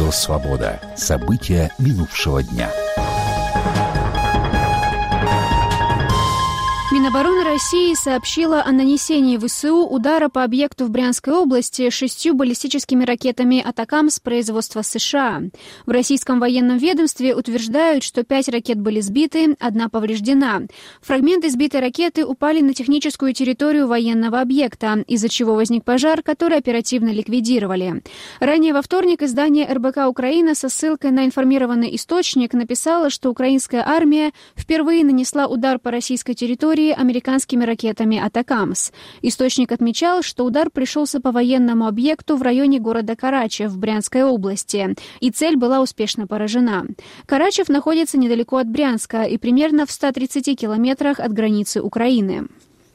Радио «Свобода». События минувшего дня. Минобороны России сообщила о нанесении ВСУ удара по объекту в Брянской области 6 баллистическими ракетами «Атакамс» производства США. В российском военном ведомстве утверждают, что 5 ракет были сбиты, 1 повреждена. Фрагменты сбитой ракеты упали на техническую территорию военного объекта, из-за чего возник пожар, который оперативно ликвидировали. Ранее во вторник издание РБК «Украина» со ссылкой на информированный источник написало, что украинская армия впервые нанесла удар по российской территории американскими ракетами «Атакамс». Источник отмечал, что удар пришелся по военному объекту в районе города Карачев в Брянской области, и цель была успешно поражена. Карачев находится недалеко от Брянска и примерно в 130 километрах от границы Украины.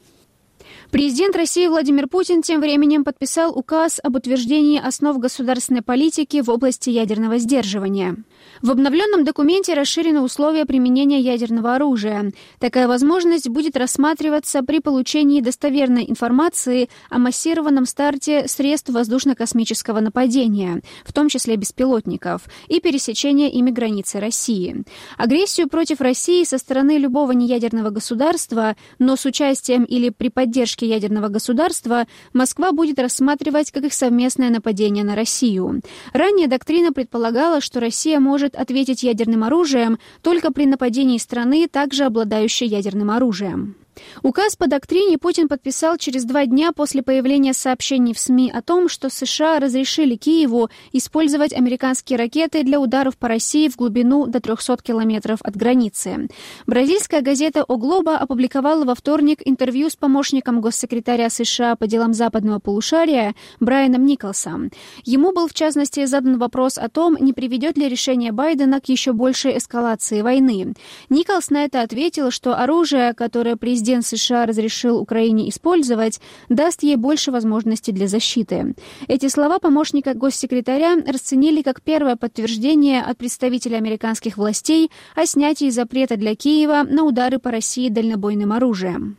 Президент России Владимир Путин тем временем подписал указ об утверждении основ государственной политики в области ядерного сдерживания. В обновленном документе расширены условия применения ядерного оружия. Такая возможность будет рассматриваться при получении достоверной информации о массированном старте средств воздушно-космического нападения, в том числе беспилотников, и пересечения ими границы России. Агрессию против России со стороны любого неядерного государства, но с участием или при поддержке ядерного государства, Москва будет рассматривать как их совместное нападение на Россию. Ранее доктрина предполагала, что Россия может ответить ядерным оружием только при нападении страны, также обладающей ядерным оружием. Указ по доктрине Путин подписал через 2 дня после появления сообщений в СМИ о том, что США разрешили Киеву использовать американские ракеты для ударов по России в глубину до 300 километров от границы. Бразильская газета «О Глобо» опубликовала во вторник интервью с помощником госсекретаря США по делам западного полушария Брайаном Николсом. Ему был, в частности, задан вопрос о том, не приведет ли решение Байдена к еще большей эскалации войны. Николс на это ответил, что оружие, которое президент США разрешил Украине использовать, даст ей больше возможностей для защиты. Эти слова помощника госсекретаря расценили как первое подтверждение от представителей американских властей о снятии запрета для Киева на удары по России дальнобойным оружием.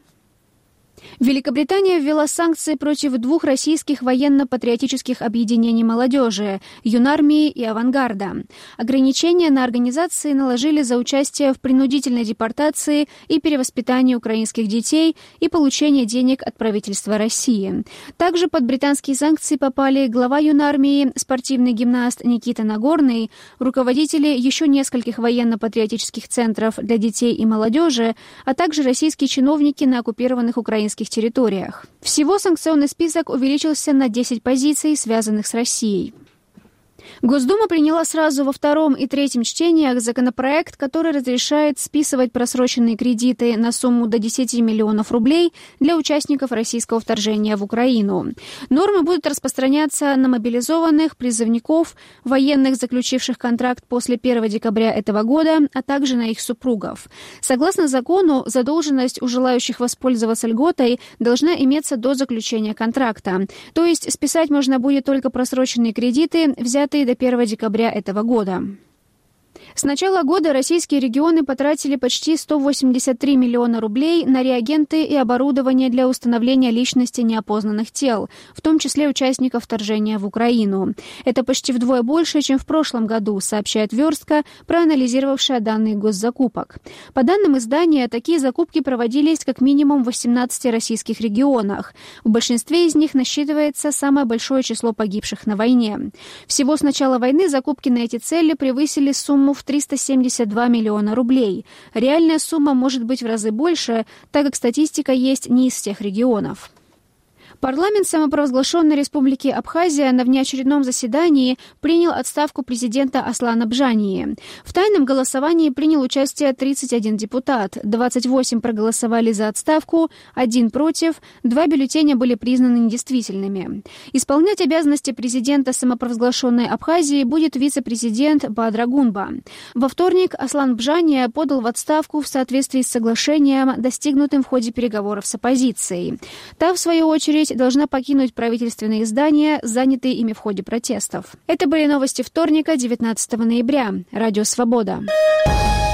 Великобритания ввела санкции против 2 российских военно-патриотических объединений молодежи – Юнармии и Авангарда. Ограничения на организации наложили за участие в принудительной депортации и перевоспитании украинских детей и получение денег от правительства России. Также под британские санкции попали глава Юнармии, спортивный гимнаст Никита Нагорный, руководители еще нескольких военно-патриотических центров для детей и молодежи, а также российские чиновники на оккупированных украинских территориях. Всего санкционный список увеличился на 10 позиций, связанных с Россией. Госдума приняла сразу во 2 и 3 чтениях законопроект, который разрешает списывать просроченные кредиты на сумму до 10 миллионов рублей для участников российского вторжения в Украину. Нормы будут распространяться на мобилизованных, призывников, военных, заключивших контракт после 1 декабря этого года, а также на их супругов. Согласно закону, задолженность у желающих воспользоваться льготой должна иметься до заключения контракта. То есть списать можно будет только просроченные кредиты, взятые до 1 декабря этого года. С начала года российские регионы потратили почти 183 миллиона рублей на реагенты и оборудование для установления личности неопознанных тел, в том числе участников вторжения в Украину. Это почти вдвое больше, чем в прошлом году, сообщает Верстка, проанализировавшая данные госзакупок. По данным издания, такие закупки проводились как минимум в 18 российских регионах. В большинстве из них насчитывается самое большое число погибших на войне. Всего с начала войны закупки на эти цели превысили сумму в 372 миллиона рублей. Реальная сумма может быть в разы больше, так как статистика есть не из всех регионов. Парламент самопровозглашенной республики Абхазия на внеочередном заседании принял отставку президента Аслана Бжании. В тайном голосовании принял участие 31 депутат, 28 проголосовали за отставку, 1 против, 2 бюллетеня были признаны недействительными. Исполнять обязанности президента самопровозглашенной Абхазии будет вице-президент Бадра Гунба. Во вторник Аслан Бжания подал в отставку в соответствии с соглашением, достигнутым в ходе переговоров с оппозицией. Та, в свою очередь, должна покинуть правительственные здания, занятые ими в ходе протестов. Это были новости вторника, 19 ноября. Радио «Свобода».